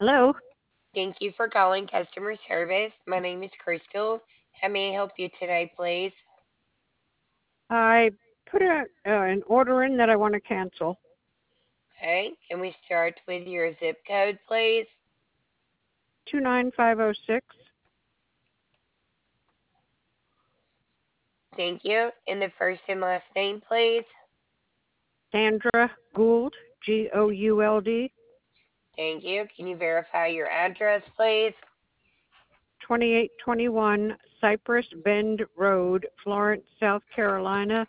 Hello. Thank you for calling customer service. My name is Crystal. How may I help you today, please? I put an order in that I want to cancel. Okay, can we start with your zip code, please? 29506. Thank you. And the first and last name, please? Sandra Gould, Gould. Thank you. Can you verify your address, please? 2821 Cypress Bend Road, Florence, South Carolina.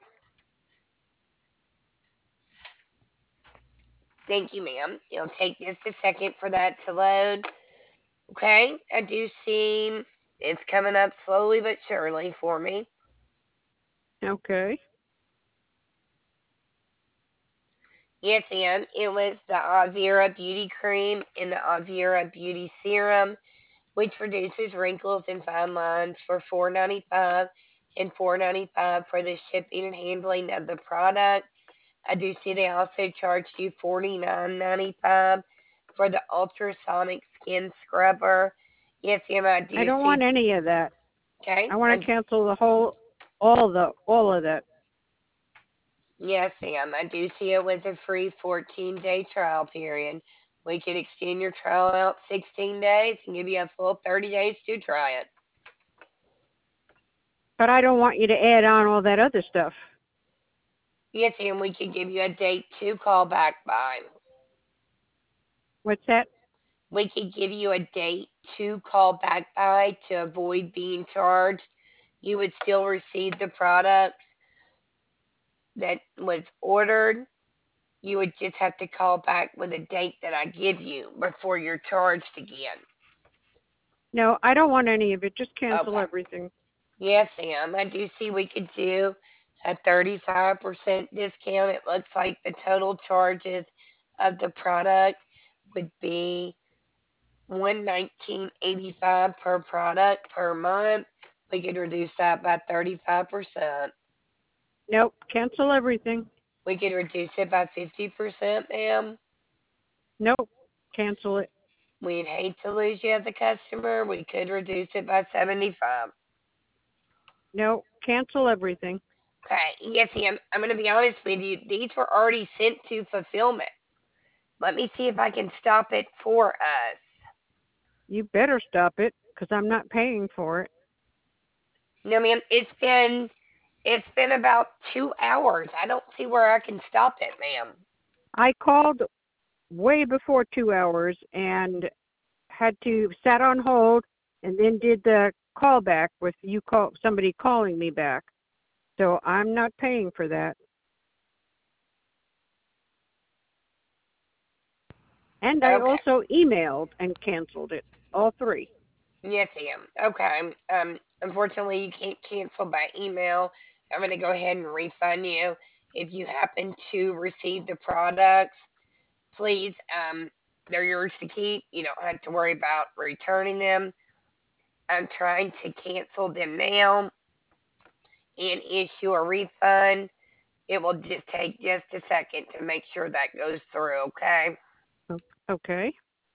Thank you, ma'am. It'll take just a second for that to load. Okay, I do see it's coming up slowly but surely for me. Okay. Yes, ma'am. It was the Avira Beauty Cream and the Avira Beauty Serum, which reduces wrinkles and fine lines for $4.95 and $4.95 for the shipping and handling of the product. I do see they also charged you $49.95 for the ultrasonic skin scrubber. Yes, ma'am, I I do don't see. want any of that. Okay, I want to cancel all of that. yes, ma'am, I do see it with a free 14-day trial period. We could extend your trial out 16 days and give you a full 30 days to try it. But I don't want you to add on all that other stuff. Yes, and we could give you a date to call back by. What's that? We could give you a date to call back by to avoid being charged. You would still receive the product that was ordered. You would just have to call back with a date that I give you before you're charged again. No, I don't want any of it. Just cancel Okay. everything. Yes, Sam. I do see we could do a 35% discount. It looks like the total charges of the product would be 119.85 per product per month. We could reduce that by 35%. Nope, cancel everything. We could reduce it by 50%, ma'am. Nope, cancel it. We'd hate to lose you as a customer. We could reduce it by 75. No, cancel everything. Okay, yes, ma'am. I'm going to be honest with you. These were already sent to fulfillment. Let me see if I can stop it for us. You better stop it, because I'm not paying for it. No, ma'am. It's been about 2 hours. I don't see where I can stop it, ma'am. I called way before 2 hours and had to sat on hold and then did the callback with somebody calling me back. So I'm not paying for that. And I Okay. also emailed and canceled it. All three. Yes, ma'am. Okay. Unfortunately, you can't cancel by email. I'm going to go ahead and refund you. If you happen to receive the products, please, they're yours to keep. You don't have to worry about returning them. I'm trying to cancel them now and issue a refund. It will just take just a second to make sure that goes through, okay? Okay.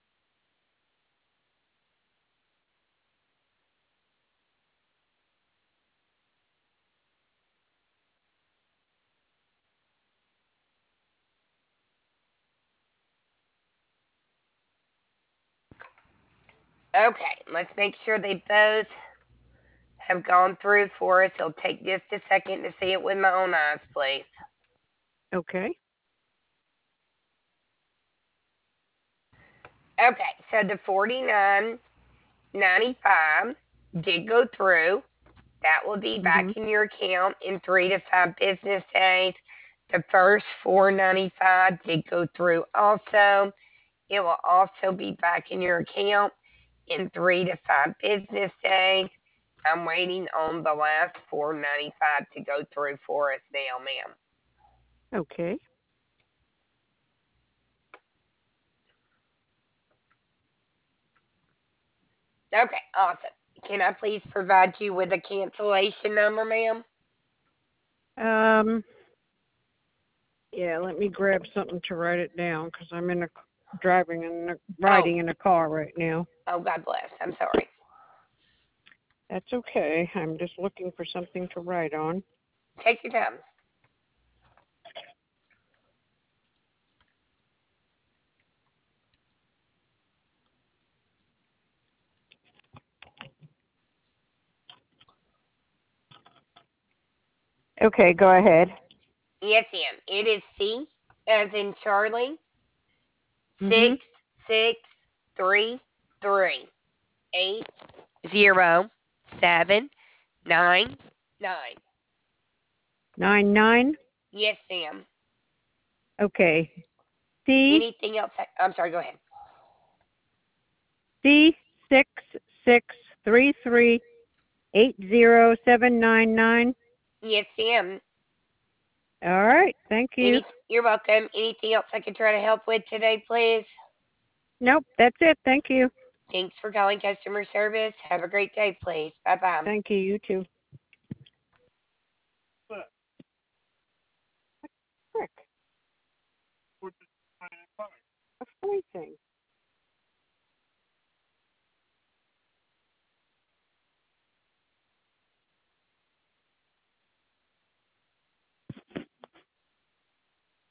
Okay, let's make sure they both have gone through for us. It'll take just a second to see it with my own eyes, please. Okay. Okay, so the 49.95 did go through. That will be back Mhm. in your account in 3 to 5 business days. The first 4.95 did go through also. It will also be back in your account in 3 to 5 business days. I'm waiting on the last 4.95 to go through for us now, ma'am. Okay. Okay, awesome. Can I please provide you with a cancellation number, ma'am? Um. Yeah. Let me grab something to write it down because I'm in a riding in a car right now. Oh, God bless. I'm sorry. That's okay. I'm just looking for something to write on. Take your time. Okay, go ahead. Yes, ma'am. It is C as in Charlie. Mhm. 663380799. 99. Yes, ma'am. Okay. C Anything else? I'm sorry. Go ahead. C 6633807799. Yes, ma'am. All right. Thank you. You're welcome. Anything else I can try to help with today, please? Nope, that's it. Thank you. Thanks for calling customer service. Have a great day, please. Bye bye. Thank you. You too. Frick. A funny thing.